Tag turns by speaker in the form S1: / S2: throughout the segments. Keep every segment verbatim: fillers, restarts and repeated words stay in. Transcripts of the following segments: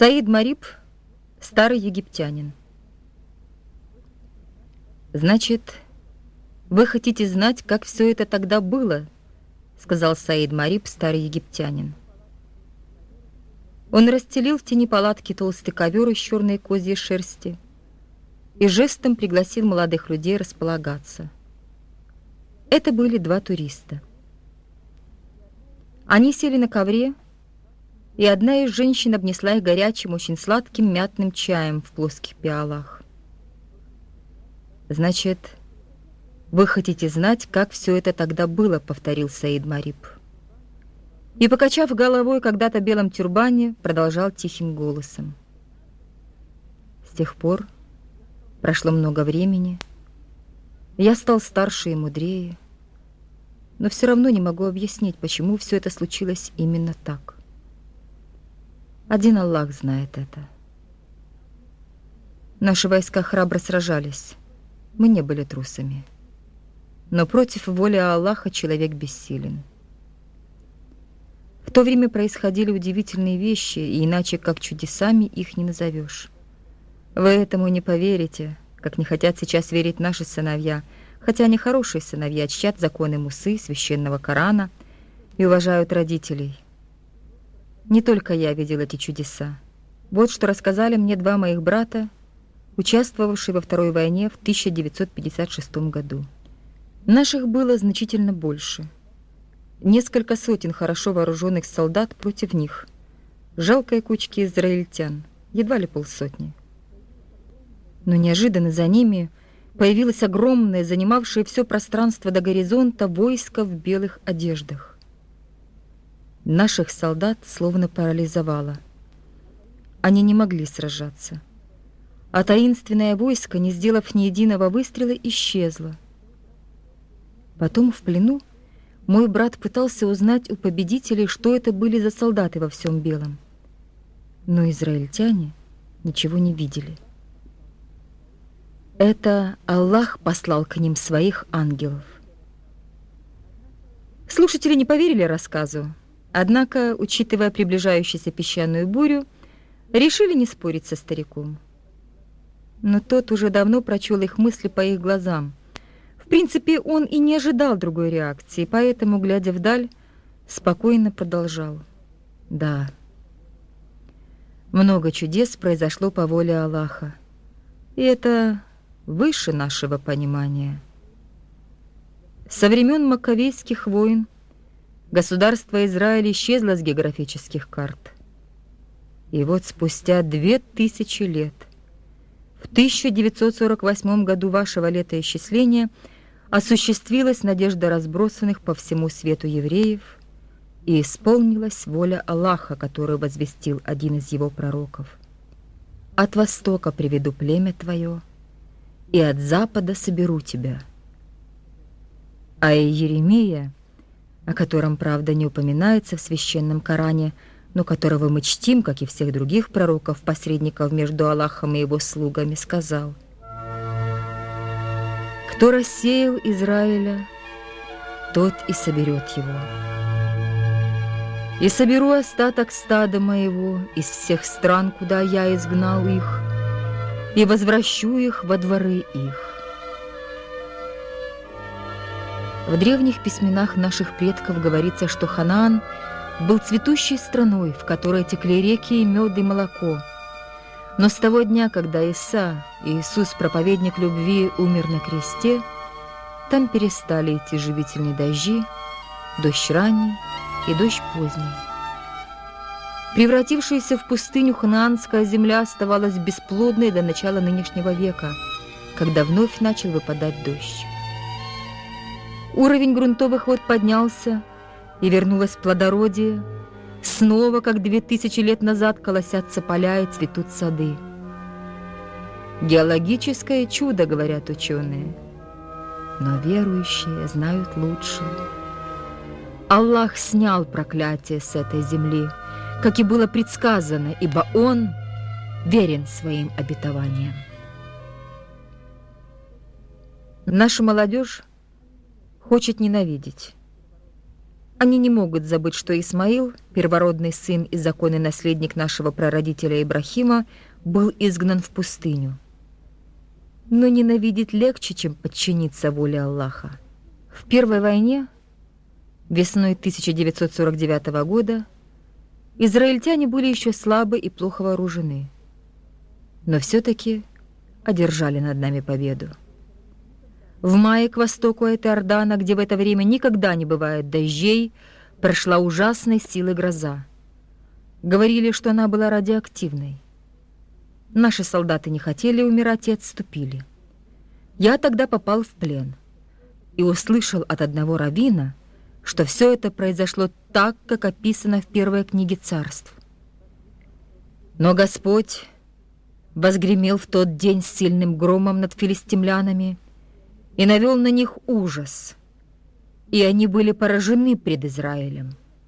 S1: Саид Мариб, старый египтянин. «Значит, вы хотите знать, как все это тогда было?» — сказал Саид Мариб, старый египтянин. Он расстелил в тени палатки толстый ковер из черной козьей шерсти и жестом пригласил молодых людей располагаться. Это были два туриста. Они сели на ковре, и одна из женщин обнесла их горячим, очень сладким мятным чаем в плоских пиалах. «Значит, вы хотите знать, как все это тогда было», — повторил Саид Мариб. И, покачав головой когда-то белом тюрбане, продолжал тихим голосом. «С тех пор прошло много времени, я стал старше и мудрее, но все равно не могу объяснить, почему все это случилось именно так. Один Аллах знает это. Наши войска храбро сражались, мы не были трусами, но против воли Аллаха человек бессилен. В то время происходили удивительные вещи, и иначе как чудесами их не назовешь. Вы этому не поверите, как не хотят сейчас верить наши сыновья, хотя они хорошие сыновья, чтят законы Мусы, священного Корана и уважают родителей. Не только я видел эти чудеса. Вот что рассказали мне два моих брата, участвовавшие во Второй войне в тысяча девятьсот пятьдесят шестом году. Наших было значительно больше. Несколько сотен хорошо вооруженных солдат против них. Жалкие кучки израильтян, едва ли полсотни. Но неожиданно за ними появилось огромное, занимавшее все пространство до горизонта, войско в белых одеждах. Наших солдат словно парализовало. Они не могли сражаться. А таинственное войско, не сделав ни единого выстрела, исчезло. Потом в плену мой брат пытался узнать у победителей, что это были за солдаты во всем белом. Но израильтяне ничего не видели. Это Аллах послал к ним своих ангелов. Слушатели не поверили рассказу, однако, учитывая приближающуюся песчаную бурю, решили не спорить со стариком. Но тот уже давно прочел их мысли по их глазам. В принципе, он и не ожидал другой реакции, поэтому, глядя вдаль, спокойно продолжал. Да, много чудес произошло по воле Аллаха, и это выше нашего понимания. Со времен Маккавейских войн государство Израиль исчезло с географических карт. И вот спустя две тысячи лет, в тысяча девятьсот сорок восьмом году вашего летоисчисления, осуществилась надежда разбросанных по всему свету евреев, и исполнилась воля Аллаха, которую возвестил один из его пророков. «От востока приведу племя твое, и от запада соберу тебя». А Иеремия, о котором, правда, не упоминается в священном Коране, но которого мы чтим, как и всех других пророков, посредников между Аллахом и его слугами, сказал: «Кто рассеял Израиля, тот и соберет его. И соберу остаток стада моего из всех стран, куда я изгнал их, и возвращу их во дворы их». В древних письменах наших предков говорится, что Ханаан был цветущей страной, в которой текли реки и мед и молоко. Но с того дня, когда Иса, Иисус, проповедник любви, умер на кресте, там перестали идти живительные дожди, дождь ранний и дождь поздний. Превратившаяся в пустыню ханаанская земля оставалась бесплодной до начала нынешнего века, когда вновь начал выпадать дождь. Уровень грунтовых вод поднялся, и вернулось плодородие. Снова, как две тысячи лет назад, колосятся поля и цветут сады. Геологическое чудо, говорят ученые, но верующие знают лучше. Аллах снял проклятие с этой земли, как и было предсказано, ибо Он верен своим обетованиям. Наша молодежь хочет ненавидеть. Они не могут забыть, что Исмаил, первородный сын и законный наследник нашего прародителя Ибрахима, был изгнан в пустыню. Но ненавидеть легче, чем подчиниться воле Аллаха. В первой войне, весной тысяча девятьсот сорок девятого года, израильтяне были еще слабы и плохо вооружены, но все-таки одержали над нами победу. В мае к востоку от Иордана, где в это время никогда не бывает дождей, прошла ужасной силы гроза. Говорили, что она была радиоактивной. Наши солдаты не хотели умирать и отступили. Я тогда попал в плен и услышал от одного раввина, что все это произошло так, как описано в первой книге царств. Но Господь возгремел в тот день с сильным громом над филистимлянами и навел на них ужас, и они были поражены пред Израилем.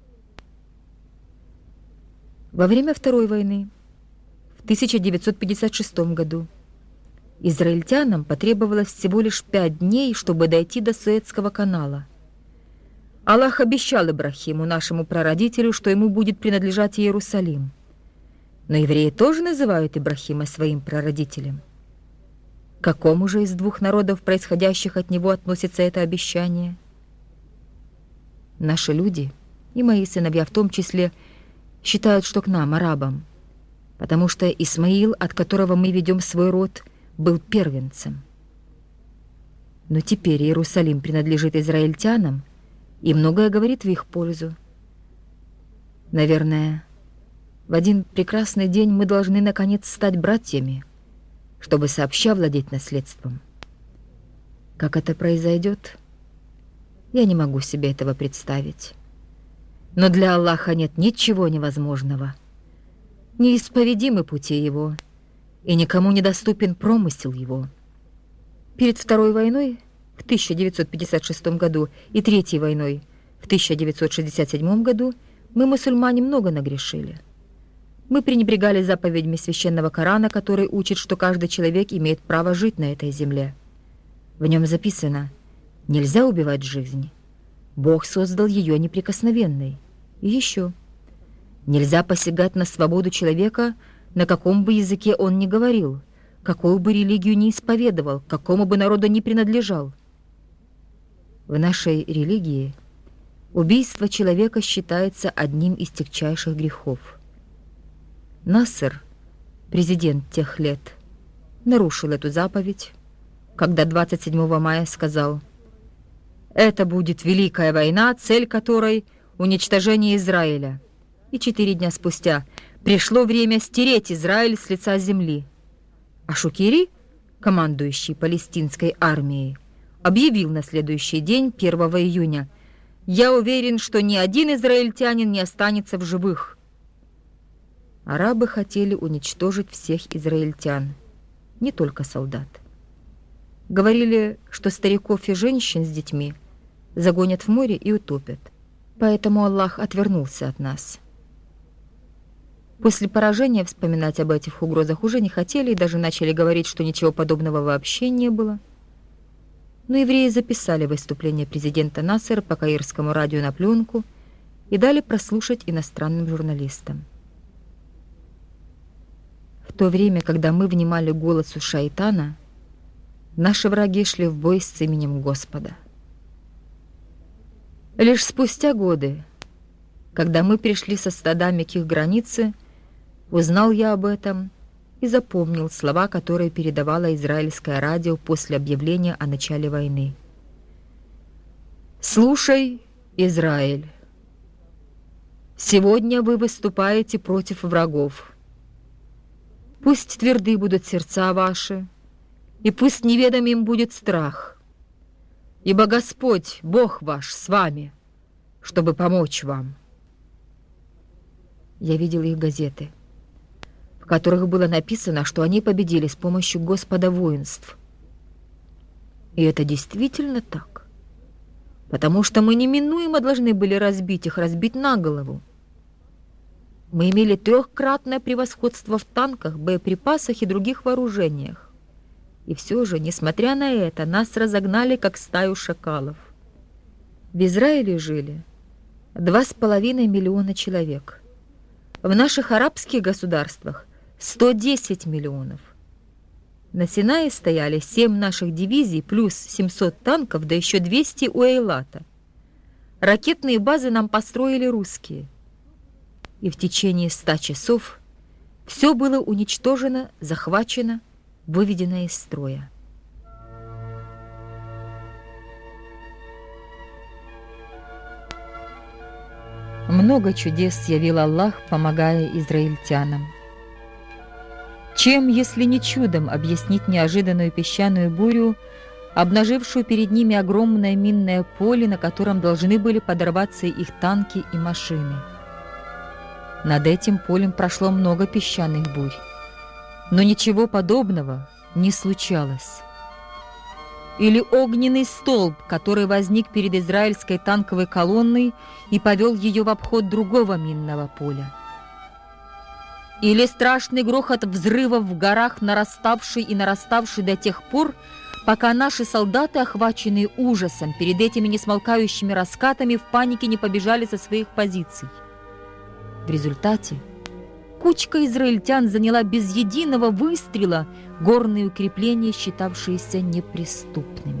S1: Во время Второй войны, в тысяча девятьсот пятьдесят шестом году, израильтянам потребовалось всего лишь пять дней, чтобы дойти до Суэцкого канала. Аллах обещал Ибрахиму, нашему прародителю, что ему будет принадлежать Иерусалим. Но евреи тоже называют Ибрахима своим прародителем. К какому же из двух народов, происходящих от него, относится это обещание? Наши люди, и мои сыновья в том числе, считают, что к нам, арабам, потому что Исмаил, от которого мы ведем свой род, был первенцем. Но теперь Иерусалим принадлежит израильтянам, и многое говорит в их пользу. Наверное, в один прекрасный день мы должны наконец стать братьями, чтобы сообща владеть наследством. Как это произойдет, я не могу себе этого представить. Но для Аллаха нет ничего невозможного. Неисповедимы пути Его, и никому недоступен промысел Его. Перед Второй войной в тысяча девятьсот пятьдесят шестом году и Третьей войной в тысяча девятьсот шестьдесят седьмом году мы, мусульмане, много нагрешили. Мы пренебрегали заповедями священного Корана, который учит, что каждый человек имеет право жить на этой земле. В нем записано: нельзя убивать жизнь. Бог создал ее неприкосновенной. И еще: нельзя посягать на свободу человека, на каком бы языке он ни говорил, какую бы религию ни исповедовал, к какому бы народу ни принадлежал. В нашей религии убийство человека считается одним из тягчайших грехов. Насер, президент тех лет, нарушил эту заповедь, когда двадцать седьмого мая сказал: «Это будет великая война, цель которой — уничтожение Израиля». И четыре дня спустя пришло время стереть Израиль с лица земли. А Шукири, командующий палестинской армией, объявил на следующий день, первого июня: «Я уверен, что ни один израильтянин не останется в живых». Арабы хотели уничтожить всех израильтян, не только солдат. Говорили, что стариков и женщин с детьми загонят в море и утопят. Поэтому Аллах отвернулся от нас. После поражения вспоминать об этих угрозах уже не хотели и даже начали говорить, что ничего подобного вообще не было. Но евреи записали выступление президента Насера по каирскому радио на пленку и дали прослушать иностранным журналистам. В то время, когда мы внимали голосу шайтана, наши враги шли в бой с именем Господа. Лишь спустя годы, когда мы пришли со стадами к их границе, узнал я об этом и запомнил слова, которые передавало израильское радио после объявления о начале войны. «Слушай, Израиль, сегодня вы выступаете против врагов. Пусть тверды будут сердца ваши, и пусть неведом им будет страх, ибо Господь, Бог ваш, с вами, чтобы помочь вам». Я видел их газеты, в которых было написано, что они победили с помощью Господа воинств. И это действительно так, потому что мы неминуемо должны были разбить их, разбить на голову. Мы имели трехкратное превосходство в танках, боеприпасах и других вооружениях. И все же, несмотря на это, нас разогнали, как стаю шакалов. В Израиле жили Два с половиной миллиона человек. В наших арабских государствах сто десять миллионов. На Синае стояли семь наших дивизий плюс семьсот танков, да еще двести у Эйлата. Ракетные базы нам построили русские. И в течение ста часов все было уничтожено, захвачено, выведено из строя. Много чудес явил Аллах, помогая израильтянам. Чем, если не чудом, объяснить неожиданную песчаную бурю, обнажившую перед ними огромное минное поле, на котором должны были подорваться их танки и машины? Над этим полем прошло много песчаных бурь, но ничего подобного не случалось. Или огненный столб, который возник перед израильской танковой колонной и повел ее в обход другого минного поля. Или страшный грохот взрывов в горах, нараставший и нараставший до тех пор, пока наши солдаты, охваченные ужасом перед этими несмолкающими раскатами, в панике не побежали со своих позиций. В результате кучка израильтян заняла без единого выстрела горные укрепления, считавшиеся неприступными.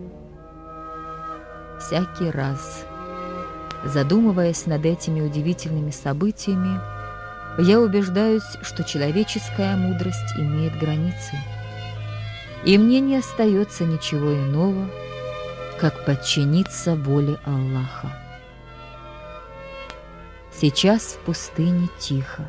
S1: Всякий раз, задумываясь над этими удивительными событиями, я убеждаюсь, что человеческая мудрость имеет границы, и мне не остается ничего иного, как подчиниться воле Аллаха. Сейчас в пустыне тихо.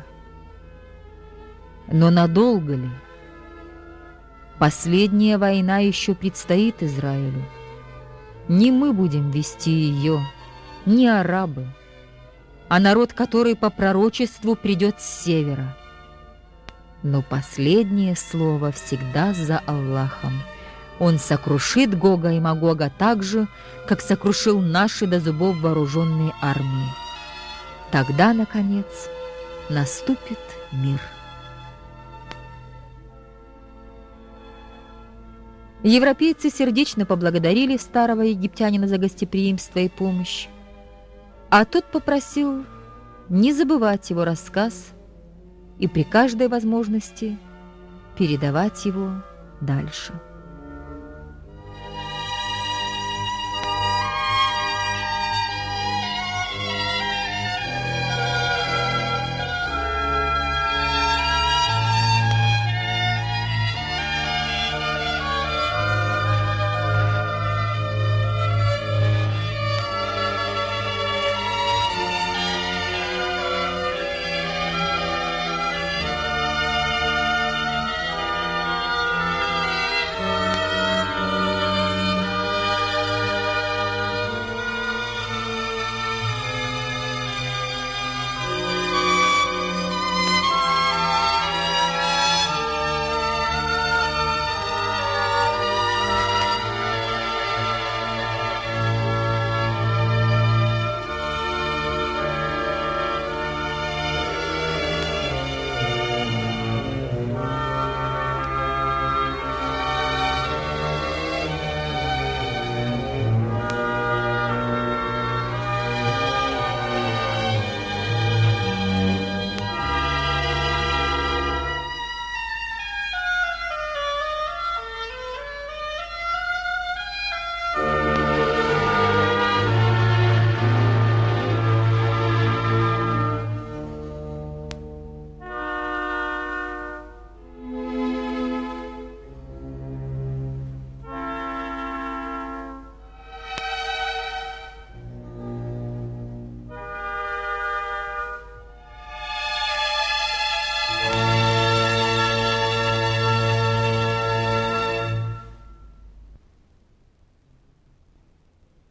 S1: Но надолго ли? Последняя война еще предстоит Израилю. Не мы будем вести ее, не арабы, а народ, который по пророчеству придет с севера. Но последнее слово всегда за Аллахом. Он сокрушит Гога и Магога так же, как сокрушил наши до зубов вооруженные армии. Тогда, наконец, наступит мир. Европейцы сердечно поблагодарили старого египтянина за гостеприимство и помощь, а тот попросил не забывать его рассказ и при каждой возможности передавать его дальше.